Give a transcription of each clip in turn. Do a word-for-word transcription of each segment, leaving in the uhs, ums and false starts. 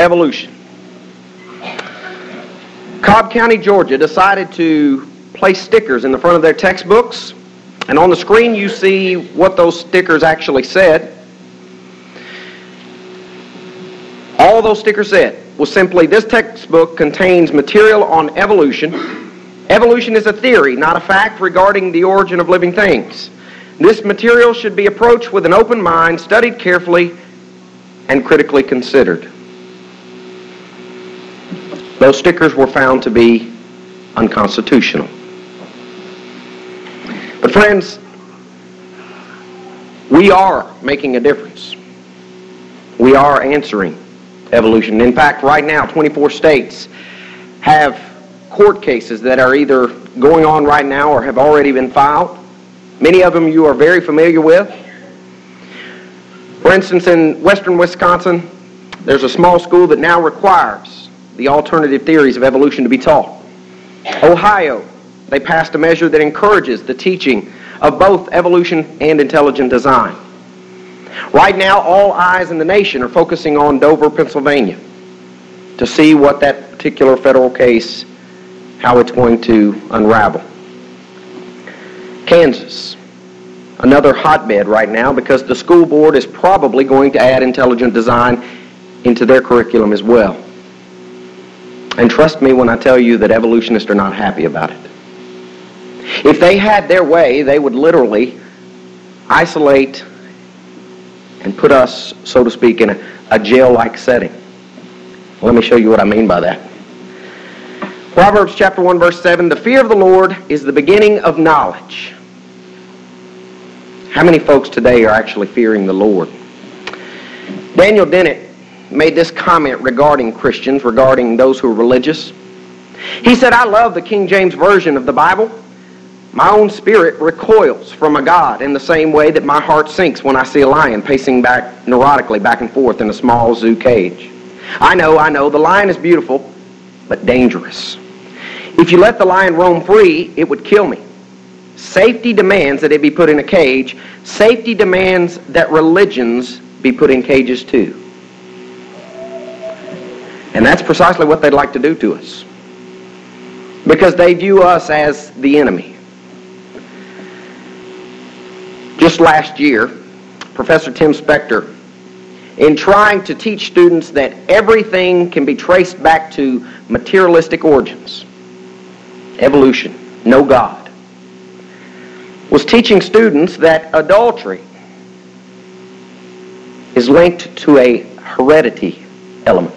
evolution. Cobb County, Georgia decided to place stickers in the front of their textbooks, and on the screen you see what those stickers actually said. All those stickers said was simply, this textbook contains material on evolution. Evolution is a theory, not a fact, regarding the origin of living things. This material should be approached with an open mind, studied carefully, and critically considered. Those stickers were found to be unconstitutional. But friends, we are making a difference. We are answering evolution. In fact, right now, twenty-four states have court cases that are either going on right now or have already been filed. Many of them you are very familiar with. For instance, in western Wisconsin, there's a small school that now requires the alternative theories of evolution to be taught. Ohio, they passed a measure that encourages the teaching of both evolution and intelligent design. Right now, all eyes in the nation are focusing on Dover, Pennsylvania, to see what that particular federal case, how it's going to unravel. Kansas, another hotbed right now, because the school board is probably going to add intelligent design into their curriculum as well. And trust me when I tell you that evolutionists are not happy about it. If they had their way, they would literally isolate and put us, so to speak, in a, a jail-like setting. Let me show you what I mean by that. Proverbs chapter one, verse seven, the fear of the Lord is the beginning of knowledge. How many folks today are actually fearing the Lord? Daniel Dennett made this comment regarding Christians, regarding those who are religious. He said, I love the King James Version of the Bible. My own spirit recoils from a God in the same way that my heart sinks when I see a lion pacing back neurotically back and forth in a small zoo cage. I know, I know, the lion is beautiful, but dangerous. If you let the lion roam free, it would kill me. Safety demands that it be put in a cage. Safety demands that religions be put in cages too. And that's precisely what they'd like to do to us, because they view us as the enemy. Just last year, Professor Tim Spector, in trying to teach students that everything can be traced back to materialistic origins, evolution, no God, was teaching students that adultery is linked to a heredity element.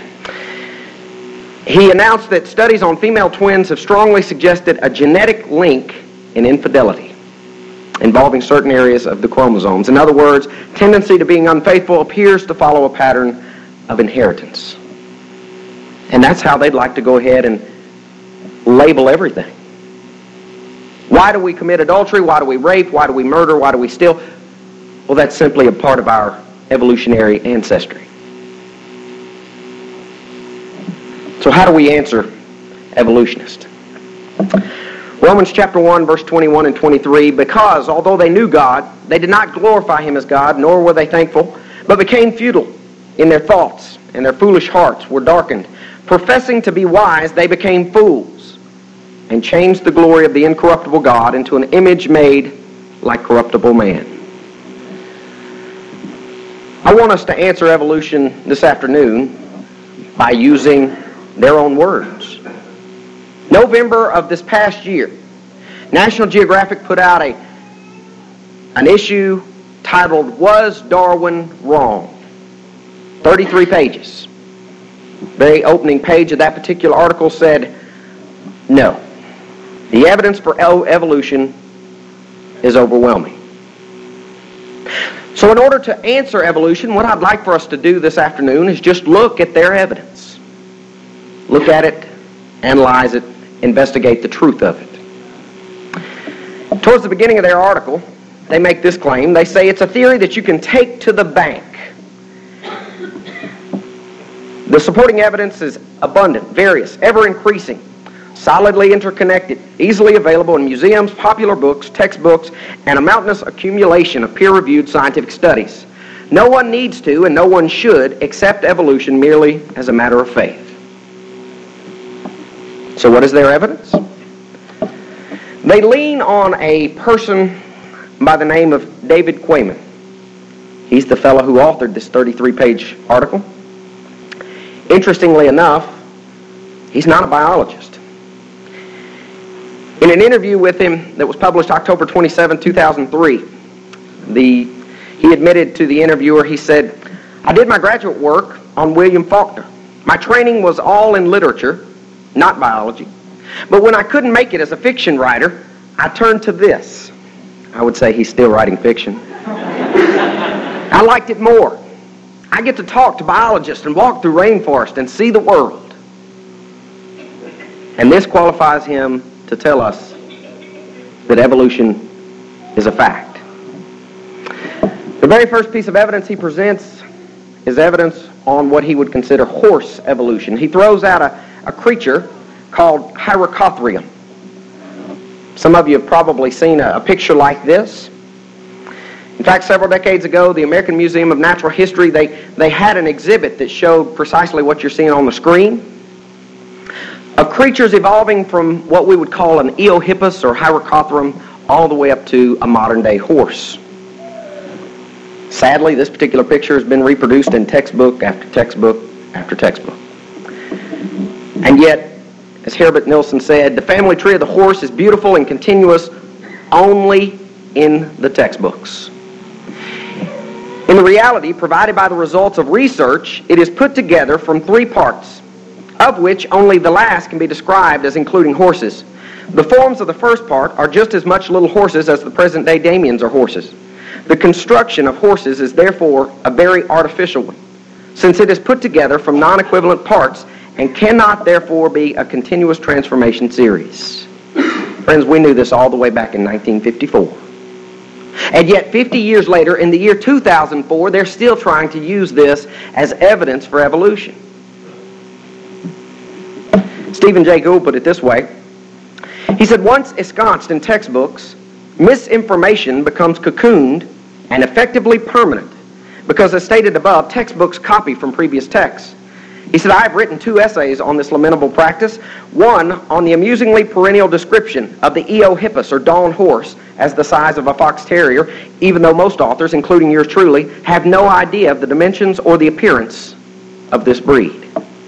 He announced that studies on female twins have strongly suggested a genetic link in infidelity involving certain areas of the chromosomes. In other words, tendency to being unfaithful appears to follow a pattern of inheritance. And that's how they'd like to go ahead and label everything. Why do we commit adultery? Why do we rape? Why do we murder? Why do we steal? Well, that's simply a part of our evolutionary ancestry. So how do we answer evolutionists? Romans chapter one, verse twenty-one and twenty-three, because although they knew God, they did not glorify him as God, nor were they thankful, but became futile in their thoughts, and their foolish hearts were darkened. Professing to be wise, they became fools, and changed the glory of the incorruptible God into an image made like corruptible man. I want us to answer evolution this afternoon by using their own words. November of this past year, National Geographic put out a an issue titled, Was Darwin Wrong? thirty-three pages. Very opening page of that particular article said, no. The evidence for evolution is overwhelming. So in order to answer evolution, what I'd like for us to do this afternoon is just look at their evidence. Look at it, analyze it, investigate the truth of it. Towards the beginning of their article, they make this claim. They say it's a theory that you can take to the bank. The supporting evidence is abundant, various, ever-increasing, solidly interconnected, easily available in museums, popular books, textbooks, and a mountainous accumulation of peer-reviewed scientific studies. No one needs to, and no one should, accept evolution merely as a matter of faith. So what is their evidence? They lean on a person by the name of David Quammen. He's the fellow who authored this thirty-three page article. Interestingly enough, he's not a biologist. In an interview with him that was published October twenty-seventh, two thousand three, the, he admitted to the interviewer, he said, "I did my graduate work on William Faulkner. My training was all in literature, not biology. But when I couldn't make it as a fiction writer, I turned to this." I would say he's still writing fiction. "I liked it more. I get to talk to biologists and walk through rainforest and see the world." And this qualifies him to tell us that evolution is a fact. The very first piece of evidence he presents is evidence on what he would consider horse evolution. He throws out a, a creature called Hyracotherium. Some of you have probably seen a, a picture like this. In fact, several decades ago, the American Museum of Natural History, they, they had an exhibit that showed precisely what you're seeing on the screen. Of creatures evolving from what we would call an Eohippus or Hyracotherium all the way up to a modern-day horse. Sadly, this particular picture has been reproduced in textbook after textbook after textbook. And yet, as Herbert Nilsson said, the family tree of the horse is beautiful and continuous only in the textbooks. In the reality provided by the results of research, it is put together from three parts, of which only the last can be described as including horses. The forms of the first part are just as much little horses as the present-day Damians are horses. The construction of horses is therefore a very artificial one, since it is put together from non-equivalent parts and cannot therefore be a continuous transformation series. Friends, we knew this all the way back in nineteen fifty-four. And yet fifty years later, in the year two thousand four, they're still trying to use this as evidence for evolution. Stephen Jay Gould put it this way. He said, "Once ensconced in textbooks, misinformation becomes cocooned and effectively permanent because, as stated above, textbooks copy from previous texts." He said, "I have written two essays on this lamentable practice, one on the amusingly perennial description of the Eohippus or dawn horse as the size of a fox terrier, even though most authors, including yours truly, have no idea of the dimensions or the appearance of this breed."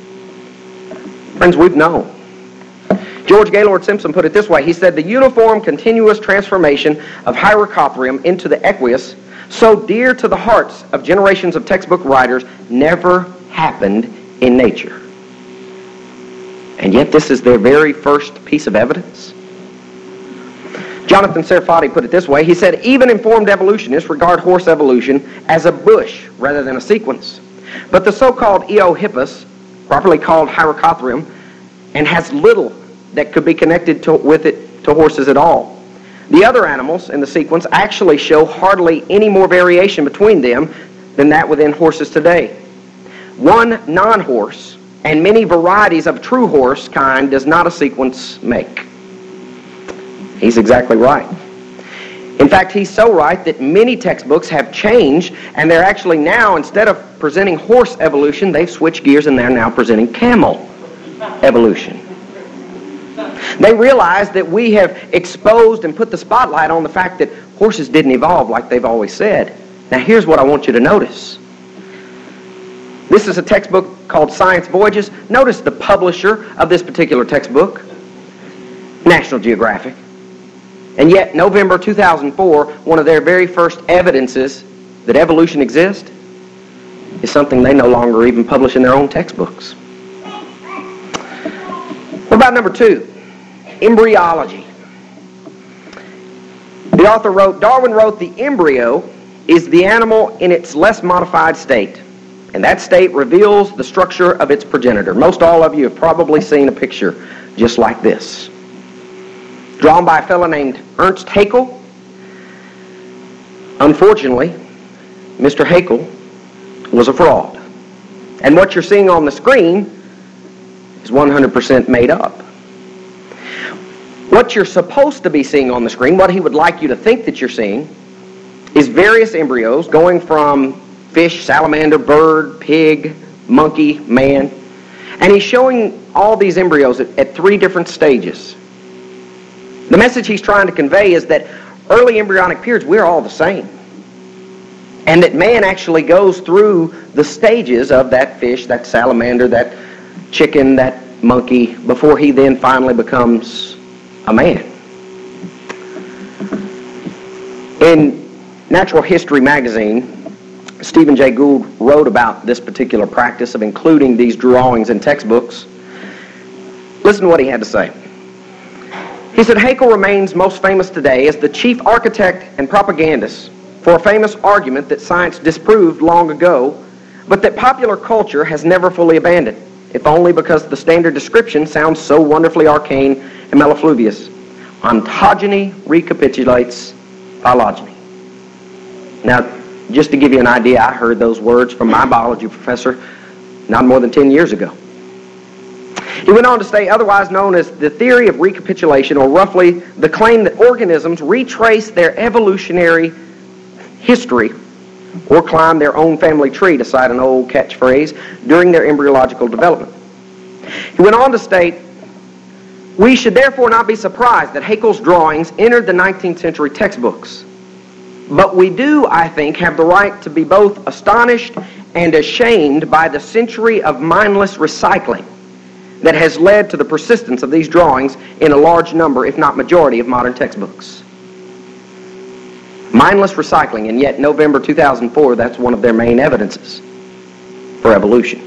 Friends, we've known. George Gaylord Simpson put it this way. He said, "The uniform, continuous transformation of Hyracotherium into the equus, so dear to the hearts of generations of textbook writers, never happened in nature." And yet this is their very first piece of evidence. Jonathan Serfati put it this way. He said, "Even informed evolutionists regard horse evolution as a bush rather than a sequence. But the so-called Eohippus, properly called Hyracotherium, and has little that could be connected to, with it to horses at all. The other animals in the sequence actually show hardly any more variation between them than that within horses today. One non-horse and many varieties of true horse kind does not a sequence make." He's exactly right. In fact, he's so right that many textbooks have changed, and they're actually now, instead of presenting horse evolution, they've switched gears and they're now presenting camel evolution. They realize that we have exposed and put the spotlight on the fact that horses didn't evolve like they've always said. Now here's what I want you to notice. This is a textbook called Science Voyages. Notice the publisher of this particular textbook, National Geographic. And yet, November two thousand four, one of their very first evidences that evolution exists is something they no longer even publish in their own textbooks. What about number two? Embryology. The author wrote, "Darwin wrote the embryo is the animal in its less modified state, and that state reveals the structure of its progenitor." Most all of you have probably seen a picture just like this, drawn by a fellow named Ernst Haeckel. Unfortunately, Mister Haeckel was a fraud. And what you're seeing on the screen is one hundred percent made up. What you're supposed to be seeing on the screen, what he would like you to think that you're seeing, is various embryos going from fish, salamander, bird, pig, monkey, man. And he's showing all these embryos at, at three different stages. The message he's trying to convey is that early embryonic periods, we're all the same. And that man actually goes through the stages of that fish, that salamander, that chicken, that monkey, before he then finally becomes a man. In Natural History magazine, Stephen Jay Gould wrote about this particular practice of including these drawings in textbooks. Listen to what he had to say. He said, Haeckel remains most famous today as the chief architect and propagandist for a famous argument that science disproved long ago, but that popular culture has never fully abandoned, if only because the standard description sounds so wonderfully arcane and mellifluous. Ontogeny recapitulates phylogeny. Now, just to give you an idea, I heard those words from my biology professor not more than ten years ago. He went on to say, otherwise known as the theory of recapitulation, or roughly the claim that organisms retrace their evolutionary history or climb their own family tree, to cite an old catchphrase, during their embryological development. He went on to state, we should therefore not be surprised that Haeckel's drawings entered the nineteenth century textbooks. But we do, I think, have the right to be both astonished and ashamed by the century of mindless recycling that has led to the persistence of these drawings in a large number, if not majority, of modern textbooks. Mindless recycling, and yet November two thousand four, that's one of their main evidences for evolution.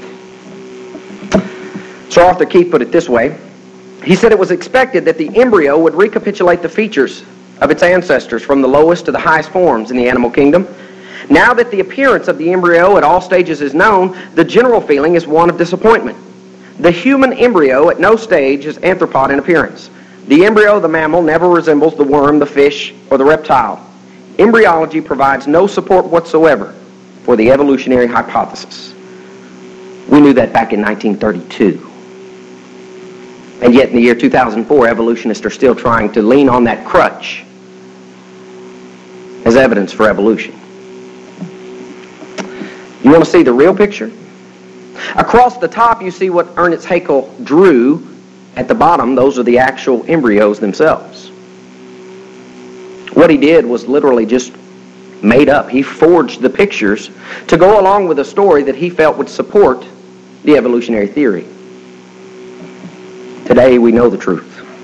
Sir Arthur Keith put it this way. He said it was expected that the embryo would recapitulate the features of its ancestors from the lowest to the highest forms in the animal kingdom. Now that the appearance of the embryo at all stages is known, the general feeling is one of disappointment. The human embryo at no stage is anthropod in appearance. The embryo of the mammal never resembles the worm, the fish, or the reptile. Embryology provides no support whatsoever for the evolutionary hypothesis. We knew that back in nineteen thirty-two. And yet in the year two thousand four, evolutionists are still trying to lean on that crutch as evidence for evolution. You want to see the real picture? Across the top, you see what Ernest Haeckel drew. At the bottom, those are the actual embryos themselves. What he did was literally just made up. He forged the pictures to go along with a story that he felt would support the evolutionary theory. Today, we know the truth.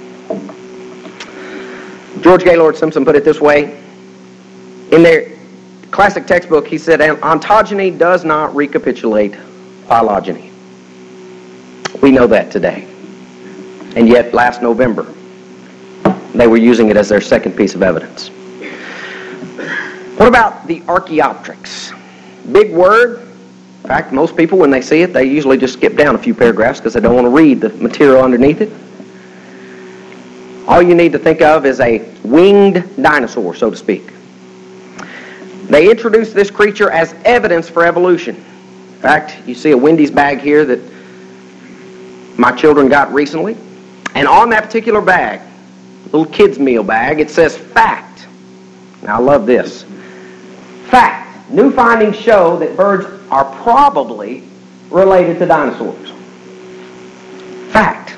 George Gaylord Simpson put it this way. In their classic textbook, he said, ontogeny does not recapitulate phylogeny. We know that today. And yet, last November, they were using it as their second piece of evidence. What about the Archaeopteryx? Big word. In fact, most people, when they see it, they usually just skip down a few paragraphs because they don't want to read the material underneath it. All you need to think of is a winged dinosaur, so to speak. They introduced this creature as evidence for evolution. In fact, you see a Wendy's bag here that my children got recently. And on that particular bag, little kid's meal bag, it says fact. Now I love this. Fact. New findings show that birds are probably related to dinosaurs. Fact.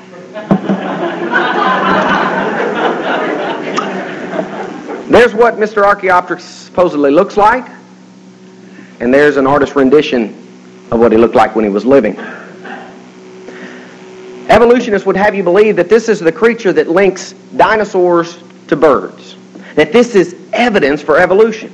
There's what Mister Archaeopteryx supposedly looks like, and there's an artist's rendition of what he looked like when he was living. Evolutionists would have you believe that this is the creature that links dinosaurs to birds, that this is evidence for evolution.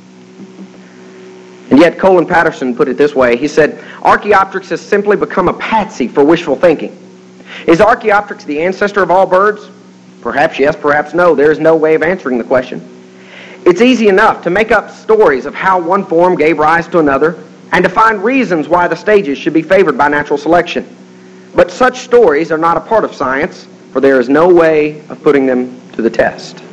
And yet Colin Patterson put it this way. He said, Archaeopteryx has simply become a patsy for wishful thinking. Is Archaeopteryx the ancestor of all birds? Perhaps yes, perhaps no. There is no way of answering the question. It's easy enough to make up stories of how one form gave rise to another and to find reasons why the stages should be favored by natural selection. But such stories are not a part of science, for there is no way of putting them to the test.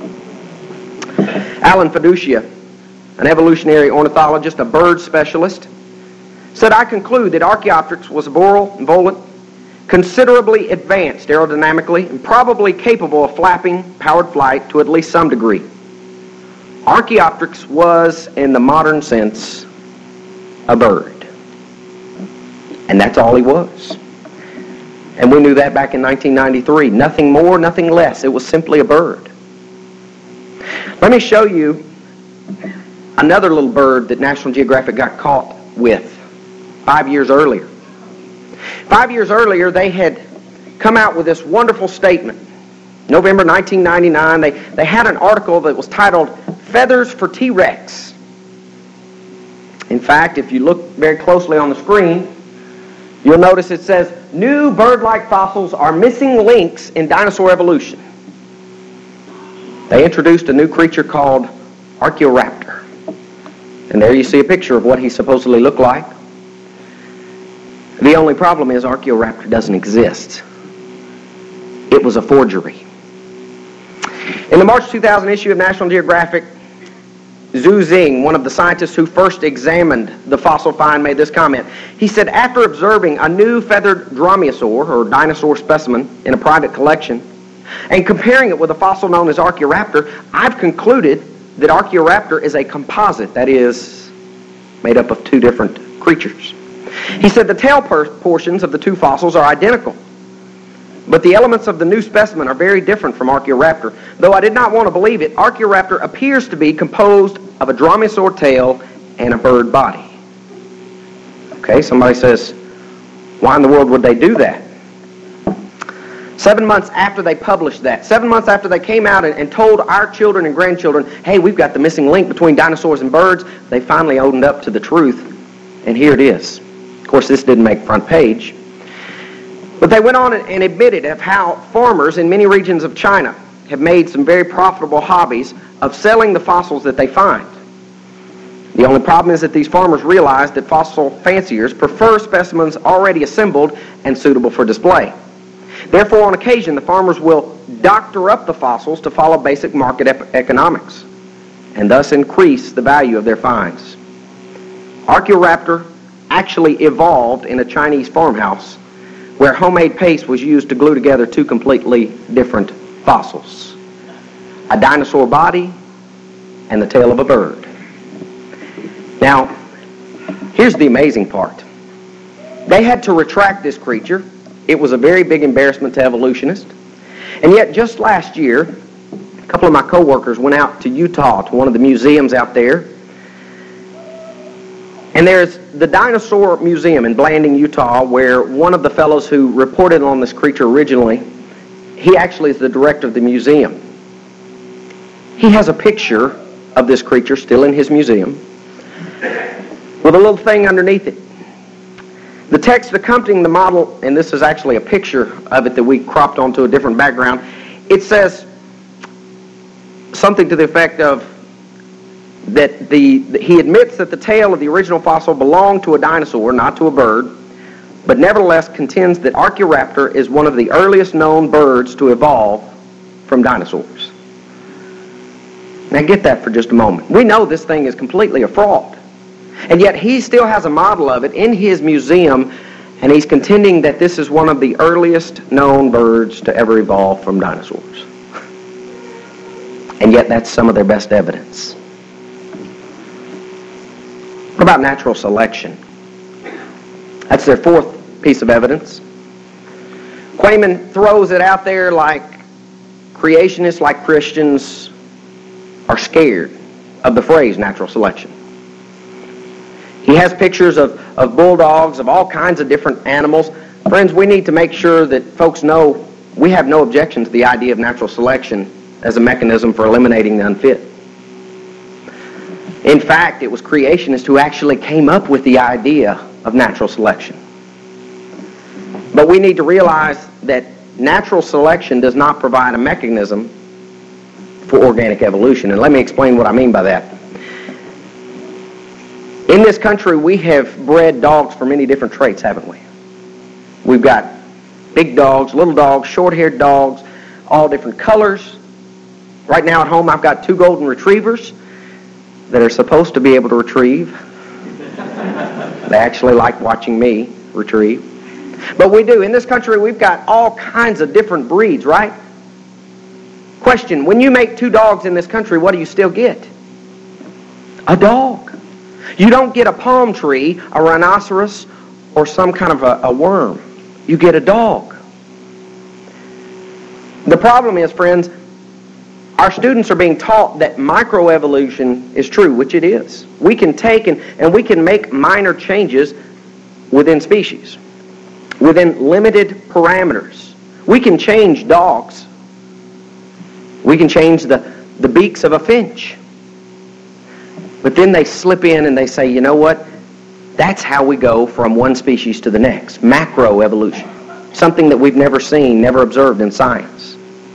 Alan Fiducia, an evolutionary ornithologist, a bird specialist, said, I conclude that Archaeopteryx was a boreal and volant, considerably advanced aerodynamically, and probably capable of flapping, powered flight to at least some degree. Archaeopteryx was, in the modern sense, a bird. And that's all he was. And we knew that back in nineteen ninety-three. Nothing more, nothing less. It was simply a bird. Let me show you another little bird that National Geographic got caught with five years earlier. Five years earlier, they had come out with this wonderful statement. November nineteen ninety-nine, they, they had an article that was titled, Feathers for T-Rex. In fact, if you look very closely on the screen, you'll notice it says, new bird-like fossils are missing links in dinosaur evolution. They introduced a new creature called Archaeoraptor. And there you see a picture of what he supposedly looked like. The only problem is Archaeoraptor doesn't exist. It was a forgery. In the March two thousand issue of National Geographic, Zhu Xing, one of the scientists who first examined the fossil find, made this comment. He said, after observing a new feathered dromaeosaur, or dinosaur specimen, in a private collection, and comparing it with a fossil known as Archaeoraptor, I've concluded that Archaeoraptor is a composite, that is, made up of two different creatures. He said the tail portions of the two fossils are identical, but the elements of the new specimen are very different from Archaeoraptor. Though I did not want to believe it, Archaeoraptor appears to be composed of a dromaeosaur tail and a bird body. Okay, somebody says, why in the world would they do that? Seven months after they published that, seven months after they came out and, and told our children and grandchildren, hey, we've got the missing link between dinosaurs and birds, they finally opened up to the truth, and here it is. Of course, this didn't make front page. But they went on and admitted of how farmers in many regions of China have made some very profitable hobbies of selling the fossils that they find. The only problem is that these farmers realize that fossil fanciers prefer specimens already assembled and suitable for display. Therefore, on occasion, the farmers will doctor up the fossils to follow basic market ep- economics and thus increase the value of their finds. Archaeoraptor actually evolved in a Chinese farmhouse where homemade paste was used to glue together two completely different fossils. A dinosaur body and the tail of a bird. Now, here's the amazing part. They had to retract this creature. It was a very big embarrassment to evolutionists. And yet, just last year, a couple of my co-workers went out to Utah, to one of the museums out there. And there's the Dinosaur Museum in Blanding, Utah, where one of the fellows who reported on this creature originally, he actually is the director of the museum. He has a picture of this creature still in his museum with a little thing underneath it. The text accompanying the model, and this is actually a picture of it that we cropped onto a different background, it says something to the effect of that the, he admits that the tail of the original fossil belonged to a dinosaur, not to a bird, but nevertheless contends that Archaeoraptor is one of the earliest known birds to evolve from dinosaurs. Now get that for just a moment. We know this thing is completely a fraud. And yet he still has a model of it in his museum, and he's contending that this is one of the earliest known birds to ever evolve from dinosaurs. And yet that's some of their best evidence. What about natural selection? That's their fourth piece of evidence. Quayman throws it out there like creationists, like Christians, are scared of the phrase natural selection. He has pictures of, of bulldogs, of all kinds of different animals. Friends, we need to make sure that folks know we have no objection to the idea of natural selection as a mechanism for eliminating the unfit. In fact, it was creationists who actually came up with the idea of natural selection. But we need to realize that natural selection does not provide a mechanism for organic evolution. And let me explain what I mean by that. In this country, we have bred dogs for many different traits, haven't we? We've got big dogs, little dogs, short-haired dogs, all different colors. Right now at home, I've got two golden retrievers that are supposed to be able to retrieve. They actually like watching me retrieve. But we do. In this country, we've got all kinds of different breeds, right? Question, when you make two dogs in this country, what do you still get? A dog. You don't get a palm tree, a rhinoceros, or some kind of a, a worm. You get a dog. The problem is, friends, our students are being taught that microevolution is true, which it is. We can take and, and we can make minor changes within species, within limited parameters. We can change dogs. We can change the, the beaks of a finch. But then they slip in and they say, you know what? That's how we go from one species to the next. Macroevolution. Something that we've never seen, never observed in science.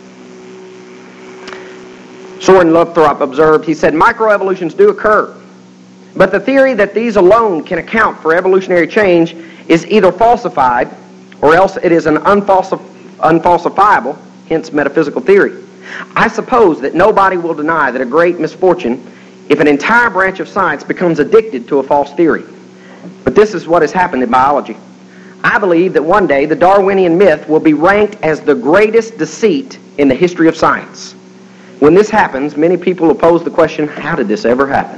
Soren Lothrop observed, he said, microevolutions do occur, but the theory that these alone can account for evolutionary change is either falsified or else it is an unfalsif- unfalsifiable, hence metaphysical theory. I suppose that nobody will deny that a great misfortune if an entire branch of science becomes addicted to a false theory. But this is what has happened in biology. I believe that one day the Darwinian myth will be ranked as the greatest deceit in the history of science. When this happens, many people will pose the question, how did this ever happen?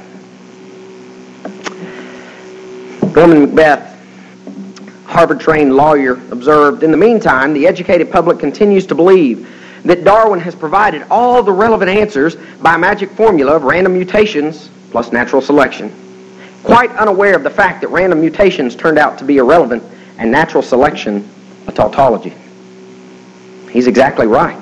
Norman Macbeth, Harvard-trained lawyer, observed, in the meantime, the educated public continues to believe that Darwin has provided all the relevant answers by a magic formula of random mutations plus natural selection, quite unaware of the fact that random mutations turned out to be irrelevant and natural selection a tautology. He's exactly right.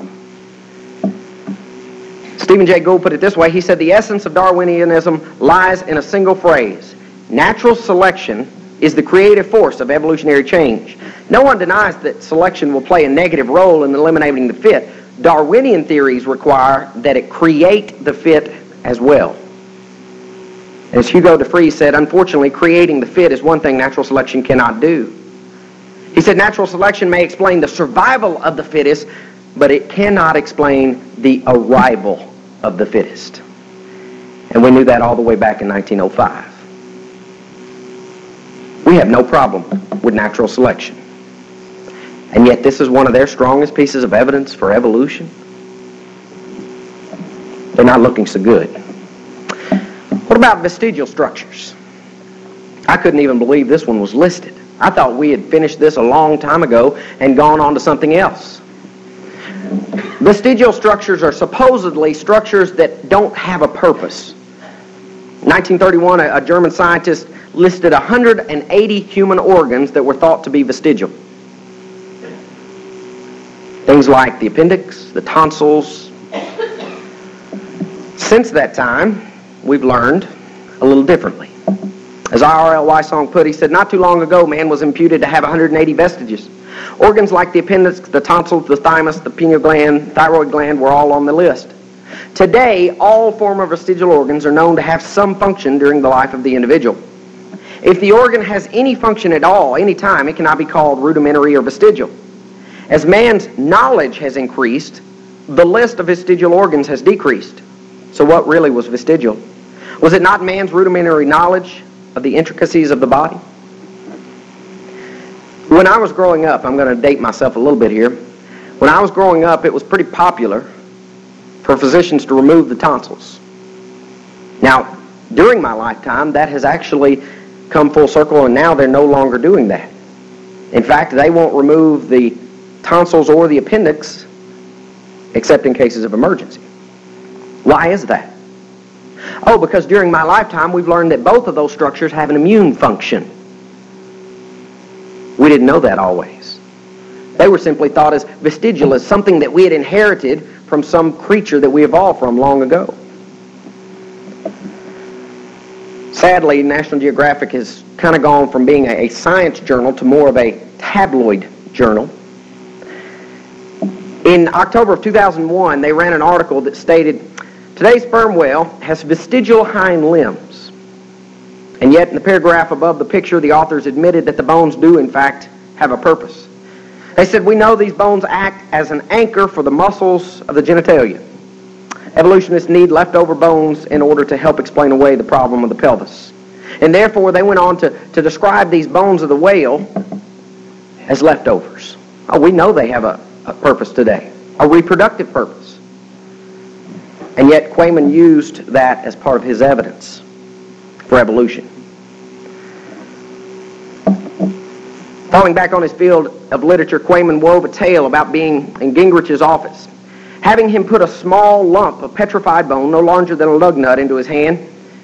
Stephen Jay Gould put it this way. He said, the essence of Darwinianism lies in a single phrase. Natural selection is the creative force of evolutionary change. No one denies that selection will play a negative role in eliminating the fit. Darwinian theories require that it create the fit as well. As Hugo de Vries said, unfortunately, creating the fit is one thing natural selection cannot do. He said natural selection may explain the survival of the fittest, but it cannot explain the arrival of the fittest. And we knew that all the way back in nineteen oh five. We have no problem with natural selection. And yet this is one of their strongest pieces of evidence for evolution. They're not looking so good. What about vestigial structures? I couldn't even believe this one was listed. I thought we had finished this a long time ago and gone on to something else. Vestigial structures are supposedly structures that don't have a purpose. In nineteen thirty-one, a, a German scientist listed one hundred eighty human organs that were thought to be vestigial. Things like the appendix, the tonsils. Since that time, we've learned a little differently. As R L Weissong put, he said, not too long ago, man was imputed to have one hundred eighty vestiges. Organs like the appendix, the tonsils, the thymus, the pineal gland, thyroid gland were all on the list. Today, all former vestigial organs are known to have some function during the life of the individual. If the organ has any function at all, any time, it cannot be called rudimentary or vestigial. As man's knowledge has increased, the list of vestigial organs has decreased. So what really was vestigial? Was it not man's rudimentary knowledge of the intricacies of the body? When I was growing up, I'm going to date myself a little bit here. When I was growing up, it was pretty popular for physicians to remove the tonsils. Now, during my lifetime, that has actually come full circle, and now they're no longer doing that. In fact, they won't remove the tonsils or the appendix except in cases of emergency. Why is that? Oh, because during my lifetime, we've learned that both of those structures have an immune function. We didn't know that always. They were simply thought as vestigial, as something that we had inherited from some creature that we evolved from long ago. Sadly, National Geographic has kind of gone from being a science journal to more of a tabloid journal. In October of two thousand one, they ran an article that stated, today's sperm whale has vestigial hind limbs. And yet, in the paragraph above the picture, the authors admitted that the bones do, in fact, have a purpose. They said, we know these bones act as an anchor for the muscles of the genitalia. Evolutionists need leftover bones in order to help explain away the problem of the pelvis. And therefore, they went on to, to describe these bones of the whale as leftovers. Oh, we know they have a, a purpose today, a reproductive purpose. And yet, Quayman used that as part of his evidence for evolution. Falling back on his field of literature, Quayman wove a tale about being in Gingrich's office, having him put a small lump of petrified bone, no larger than a lug nut, into his hand.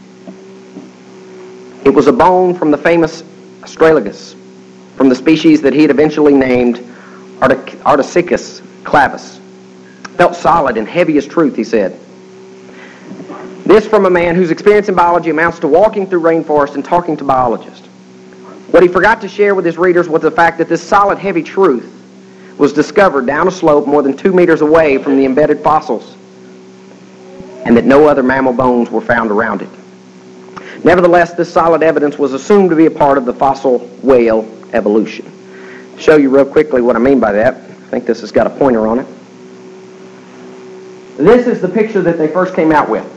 It was a bone from the famous Astragalus, from the species that he had eventually named Artisicus clavus. Felt solid and heavy as truth, he said. This from a man whose experience in biology amounts to walking through rainforest and talking to biologists. What he forgot to share with his readers was the fact that this solid, heavy truth was discovered down a slope more than two meters away from the embedded fossils, and that no other mammal bones were found around it. Nevertheless, this solid evidence was assumed to be a part of the fossil whale evolution. To show you real quickly what I mean by that, I think this has got a pointer on it. This is the picture that they first came out with.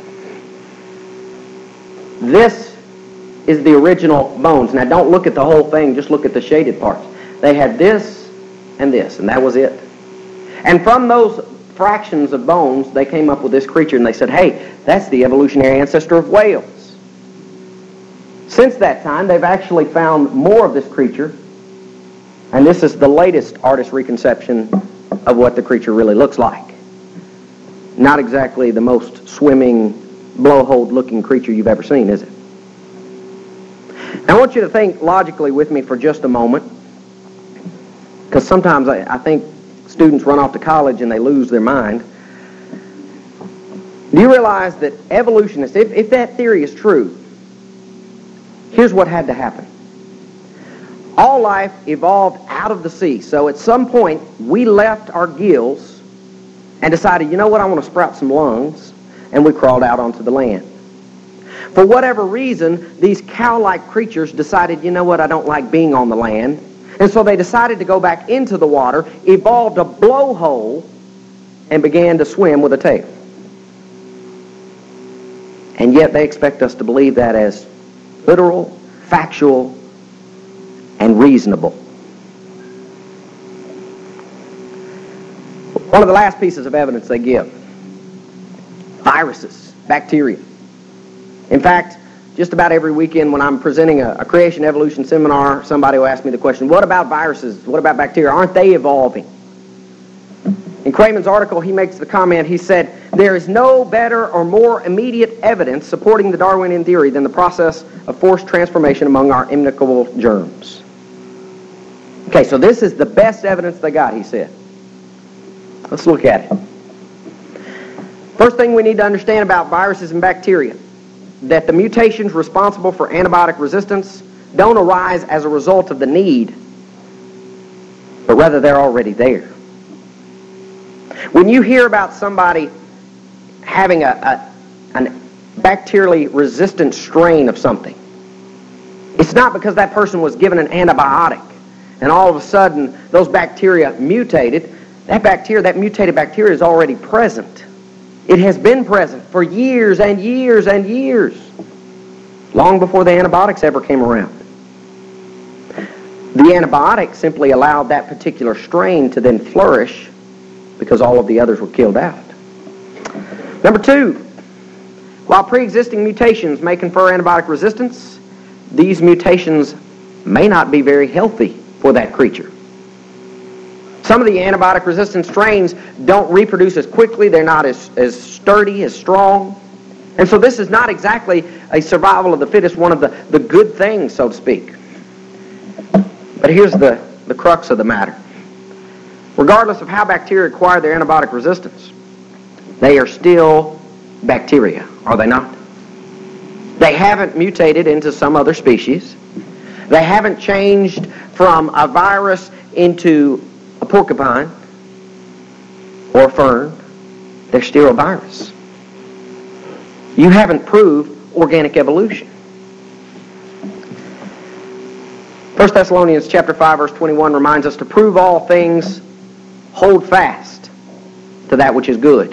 This is the original bones. Now don't look at the whole thing, just look at the shaded parts. They had this and this, and that was it. And from those fractions of bones, they came up with this creature, and they said, hey, that's the evolutionary ancestor of whales. Since that time, they've actually found more of this creature, and this is the latest artist's reconception of what the creature really looks like. Not exactly the most swimming, blowhole-looking creature you've ever seen, is it? Now, I want you to think logically with me for just a moment, because sometimes I, I think students run off to college and they lose their mind. Do you realize that evolutionists, if, if that theory is true, here's what had to happen. All life evolved out of the sea, so at some point we left our gills and decided, you know what, I want to sprout some lungs, and we crawled out onto the land. For whatever reason, these cow-like creatures decided, you know what, I don't like being on the land. And so they decided to go back into the water, evolved a blowhole, and began to swim with a tail. And yet they expect us to believe that as literal, factual, and reasonable. One of the last pieces of evidence they give: viruses, bacteria. In fact, just about every weekend when I'm presenting a, a creation evolution seminar, somebody will ask me the question, what about viruses? What about bacteria? Aren't they evolving? In Quayman's article, he makes the comment, he said, there is no better or more immediate evidence supporting the Darwinian theory than the process of forced transformation among our immunicable germs. Okay, so this is the best evidence they got, he said. Let's look at it. First thing we need to understand about viruses and bacteria, that the mutations responsible for antibiotic resistance don't arise as a result of the need, but rather they're already there. When you hear about somebody having a, a, a bacterially resistant strain of something, it's not because that person was given an antibiotic and all of a sudden those bacteria mutated. That bacteria, that mutated bacteria is already present. It has been present for years and years and years, long before the antibiotics ever came around. The antibiotic simply allowed that particular strain to then flourish because all of the others were killed out. Number two, while pre-existing mutations may confer antibiotic resistance, these mutations may not be very healthy for that creature. Some of the antibiotic-resistant strains don't reproduce as quickly. They're not as, as sturdy, as strong. And so this is not exactly a survival of the fittest, one of the, the good things, so to speak. But here's the, the crux of the matter. Regardless of how bacteria acquire their antibiotic resistance, they are still bacteria, are they not? They haven't mutated into some other species. They haven't changed from a virus into a porcupine or a fern. They're still a virus. You haven't proved organic evolution. First Thessalonians chapter five, verse twenty-one reminds us to prove all things, hold fast to that which is good.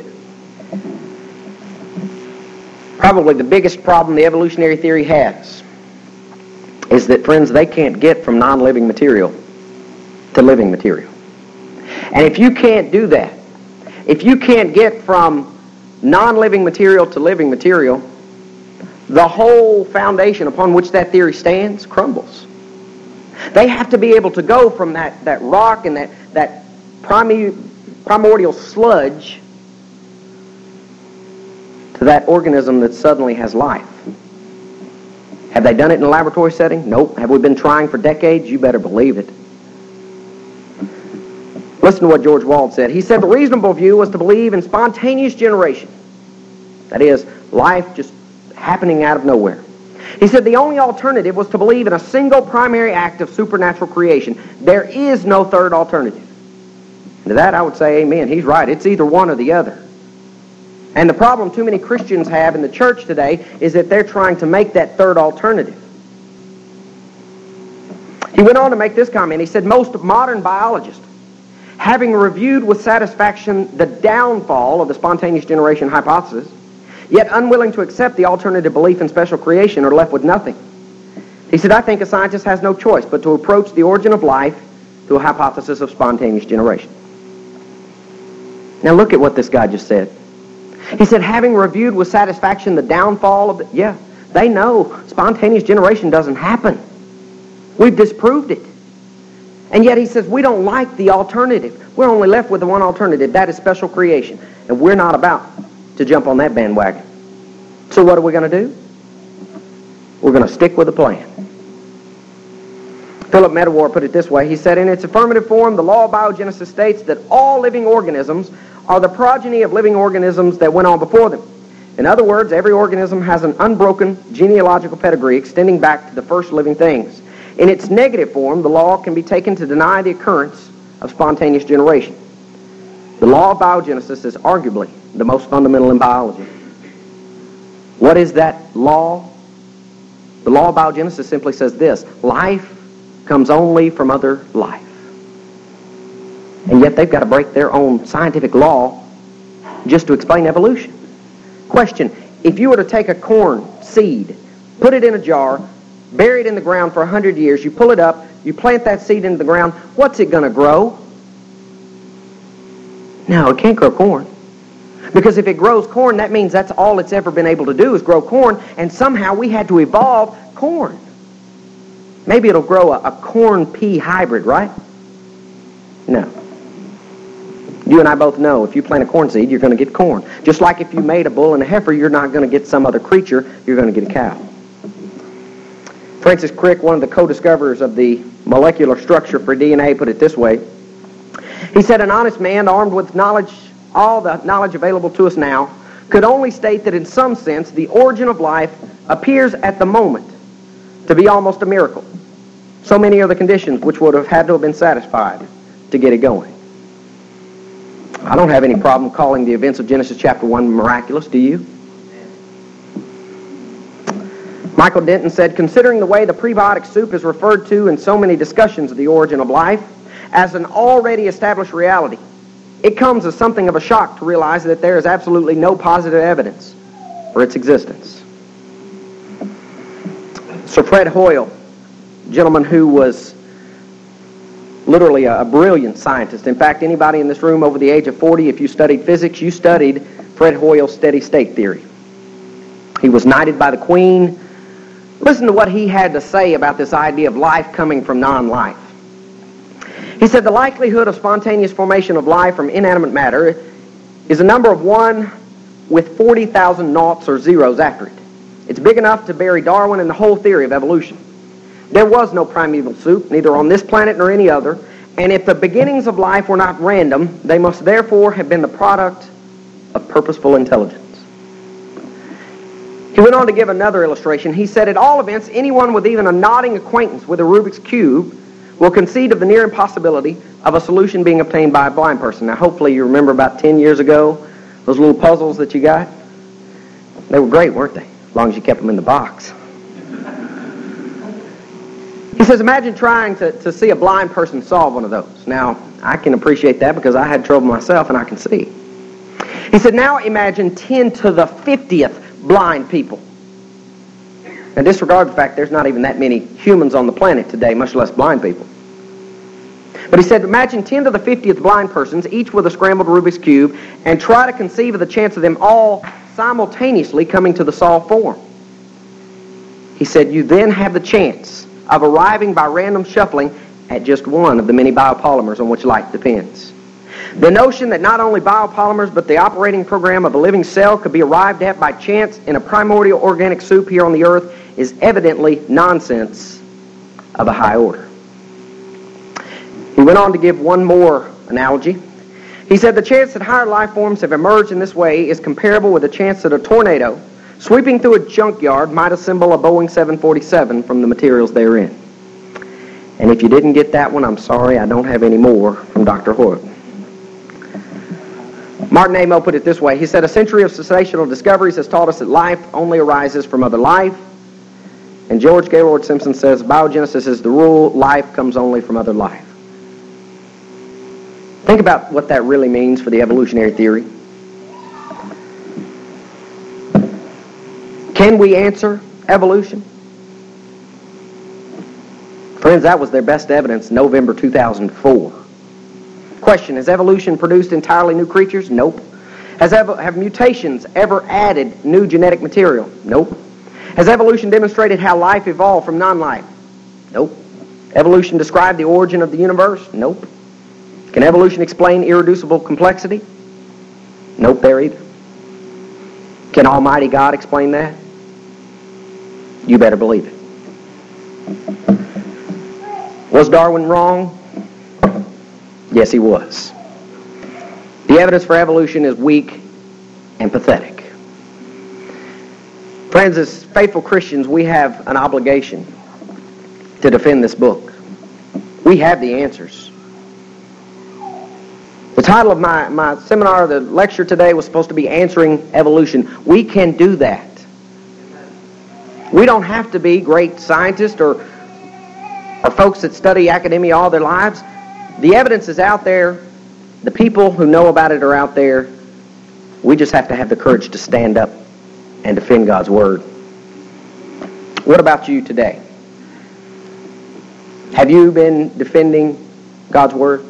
Probably the biggest problem the evolutionary theory has is that, friends, they can't get from non-living material to living material. And if you can't do that, if you can't get from non-living material to living material, the whole foundation upon which that theory stands crumbles. They have to be able to go from that, that rock and that, that primi- primordial sludge to that organism that suddenly has life. Have they done it in a laboratory setting? Nope. Have we been trying for decades? You better believe it. Listen to what George Wald said. He said the reasonable view was to believe in spontaneous generation. That is, life just happening out of nowhere. He said the only alternative was to believe in a single primary act of supernatural creation. There is no third alternative. And to that I would say amen. He's right. It's either one or the other. And the problem too many Christians have in the church today is that they're trying to make that third alternative. He went on to make this comment. He said most modern biologists, having reviewed with satisfaction the downfall of the spontaneous generation hypothesis, yet unwilling to accept the alternative belief in special creation, are left with nothing. He said, I think a scientist has no choice but to approach the origin of life through a hypothesis of spontaneous generation. Now look at what this guy just said. He said, having reviewed with satisfaction the downfall of the... Yeah, they know spontaneous generation doesn't happen. We've disproved it. And yet he says, we don't like the alternative. We're only left with the one alternative. That is special creation. And we're not about to jump on that bandwagon. So what are we going to do? We're going to stick with the plan. Philip Medawar put it this way. He said, in its affirmative form, the law of biogenesis states that all living organisms are the progeny of living organisms that went on before them. In other words, every organism has an unbroken genealogical pedigree extending back to the first living things. In its negative form, the law can be taken to deny the occurrence of spontaneous generation. The law of biogenesis is arguably the most fundamental in biology. What is that law? The law of biogenesis simply says this: life comes only from other life. And yet they've got to break their own scientific law just to explain evolution. Question: if you were to take a corn seed, put it in a jar, bury it in the ground for a hundred years, you pull it up, you plant that seed into the ground, what's it going to grow? No, it can't grow corn. Because if it grows corn, that means that's all it's ever been able to do is grow corn, and somehow we had to evolve corn. Maybe it'll grow a, a corn pea hybrid, right? No. You and I both know if you plant a corn seed, you're going to get corn. Just like if you made a bull and a heifer, you're not going to get some other creature, you're going to get a cow. Francis Crick, one of the co-discoverers of the molecular structure for D N A, put it this way. He said, an honest man armed with knowledge, all the knowledge available to us now, could only state that in some sense the origin of life appears at the moment to be almost a miracle. So many are the conditions which would have had to have been satisfied to get it going. I don't have any problem calling the events of Genesis chapter one miraculous, do you? Michael Denton said, considering the way the prebiotic soup is referred to in so many discussions of the origin of life as an already established reality, it comes as something of a shock to realize that there is absolutely no positive evidence for its existence. Sir Fred Hoyle, a gentleman who was literally a, a brilliant scientist. In fact, anybody in this room over the age of forty, if you studied physics, you studied Fred Hoyle's steady state theory. He was knighted by the Queen. Listen to what he had to say about this idea of life coming from non-life. He said, the likelihood of spontaneous formation of life from inanimate matter is a number of one with forty thousand noughts or zeros after it. It's big enough to bury Darwin and the whole theory of evolution. There was no primeval soup, neither on this planet nor any other, and if the beginnings of life were not random, they must therefore have been the product of purposeful intelligence. He went on to give another illustration. He said, at all events, anyone with even a nodding acquaintance with a Rubik's Cube will concede of the near impossibility of a solution being obtained by a blind person. Now, hopefully you remember about ten years ago, those little puzzles that you got. They were great, weren't they? As long as you kept them in the box. He says, imagine trying to, to see a blind person solve one of those. Now, I can appreciate that because I had trouble myself and I can see. He said, now imagine ten to the fiftieth blind people. Now, disregard the fact there's not even that many humans on the planet today, much less blind people. But he said, imagine ten to the fiftieth blind persons, each with a scrambled Rubik's Cube, and try to conceive of the chance of them all simultaneously coming to the solved form. He said, you then have the chance of arriving by random shuffling at just one of the many biopolymers on which life depends. The notion that not only biopolymers but the operating program of a living cell could be arrived at by chance in a primordial organic soup here on the earth is evidently nonsense of a high order. He went on to give one more analogy. He said the chance that higher life forms have emerged in this way is comparable with the chance that a tornado sweeping through a junkyard might assemble a Boeing seven forty-seven from the materials therein. And if you didn't get that one, I'm sorry, I don't have any more from Doctor Hoyle. Martin Amo put it this way. He said, a century of sensational discoveries has taught us that life only arises from other life. And George Gaylord Simpson says, biogenesis is the rule, life comes only from other life. Think about what that really means for the evolutionary theory. Can we answer evolution? Friends, that was their best evidence, November two thousand four. Question, has evolution produced entirely new creatures? Nope. Has ev- have mutations ever added new genetic material? Nope. Has evolution demonstrated how life evolved from non-life? Nope. Evolution described the origin of the universe? Nope. Can evolution explain irreducible complexity? Nope, there either. Can Almighty God explain that? You better believe it. Was Darwin wrong? Yes, he was. The evidence for evolution is weak and pathetic. Friends, as faithful Christians, we have an obligation to defend this book. We have the answers. The title of my, my seminar, the lecture today, was supposed to be Answering Evolution. We can do that. We don't have to be great scientists or, or folks that study academia all their lives. The evidence is out there. The people who know about it are out there. We just have to have the courage to stand up and defend God's Word. What about you today? Have you been defending God's Word?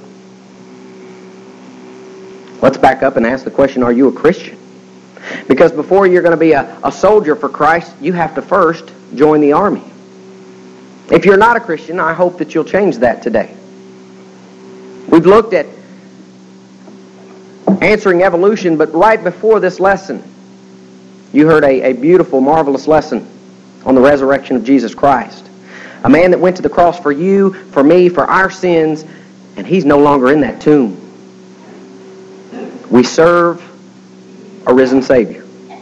Let's back up and ask the question, are you a Christian? Because before you're going to be a, a soldier for Christ, you have to first join the army. If you're not a Christian, I hope that you'll change that today. We've looked at answering evolution, but right before this lesson, you heard a, a beautiful, marvelous lesson on the resurrection of Jesus Christ. A man that went to the cross for you, for me, for our sins, and he's no longer in that tomb. We serve a risen Savior.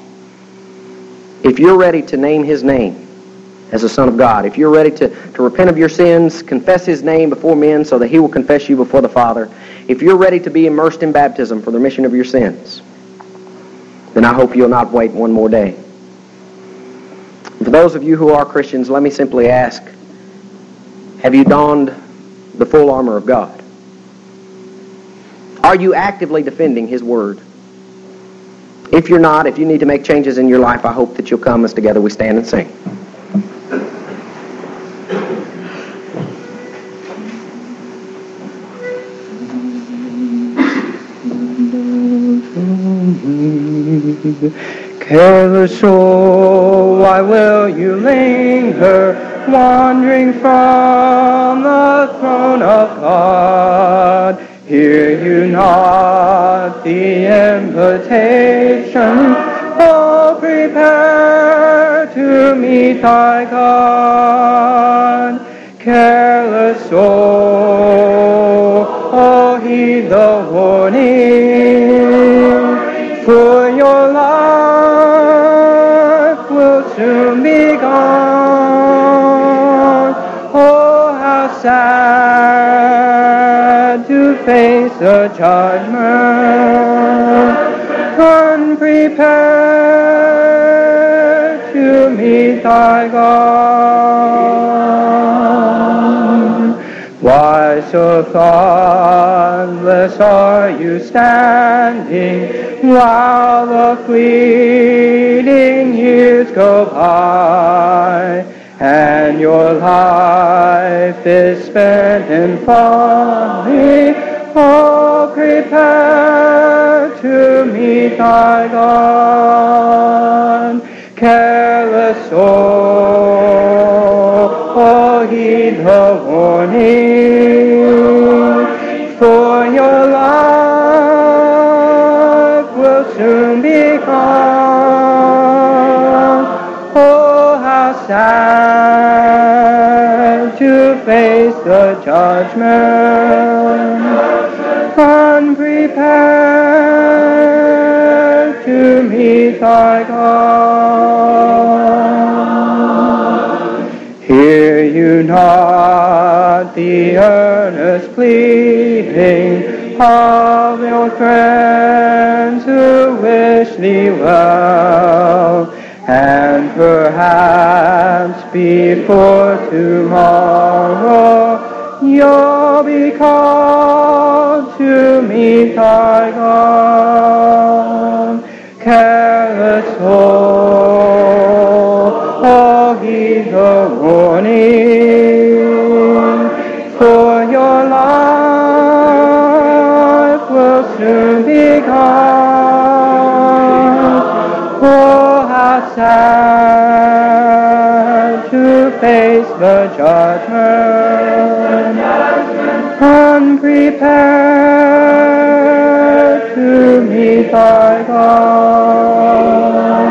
If you're ready to name His name as a Son of God, if you're ready to, to repent of your sins, confess His name before men so that He will confess you before the Father, if you're ready to be immersed in baptism for the remission of your sins, then I hope you'll not wait one more day. For those of you who are Christians, let me simply ask, have you donned the full armor of God? Are you actively defending His Word? If you're not, if you need to make changes in your life, I hope that you'll come as together we stand and sing. Careless soul, why will you linger, wandering from the throne of God? Hear you not the invitation, oh, prepare to meet thy God. Careless soul, oh, heed the warning, for your life will soon be gone. Oh, how sad to face the judgment, unprepared to meet thy God. Why so thoughtless are you standing while the fleeting years go by, and your life is spent in folly? Oh, prepare to meet thy God. Careless soul, oh, he warning, for your life will soon be gone. Oh, how sad to face the judgment, unprepared to meet thy God. Hear you not the earnest pleading of your friends who wish thee well, and perhaps before tomorrow you'll be called to meet thy God. Careless soul, oh, heed the warning, for your life will soon be gone. Oh, how sad to face the judgment, unprepared to meet thy God.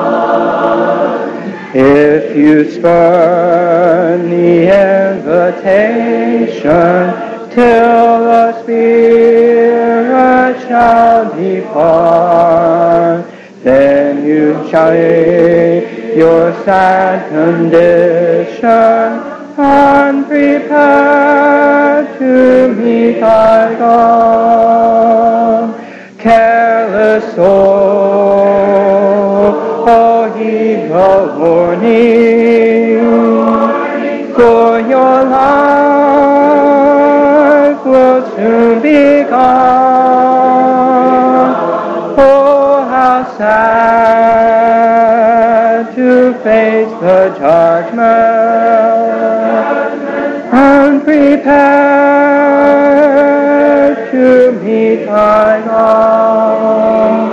If you spurn the invitation till the Spirit shall depart, then you shall leave your sad condition, unprepared to meet thy God. Careless soul, oh, heed the warning, for your life will soon be gone. Oh, how sad to face the judgment, unprepared to meet thy God.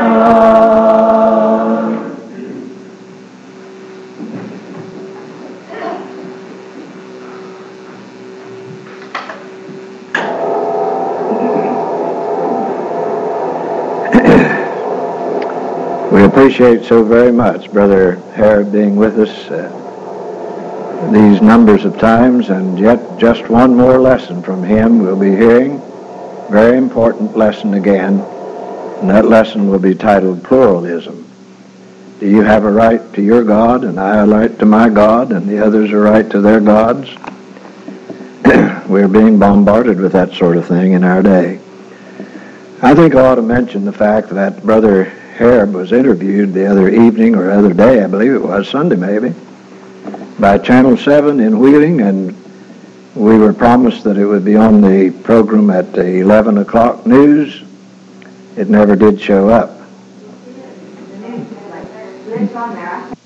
We appreciate so very much Brother Hare being with us uh, these numbers of times, and yet just one more lesson from him we'll be hearing. Very important lesson again, and that lesson will be titled Pluralism. Do you have a right to your God, and I a right to my God, and the others a right to their gods? We're being bombarded with that sort of thing in our day. I think I ought to mention the fact that Brother Hareb was interviewed the other evening or other day, I believe it was, Sunday maybe, by Channel seven in Wheeling, and we were promised that it would be on the program at the eleven o'clock news. It never did show up. It's on there.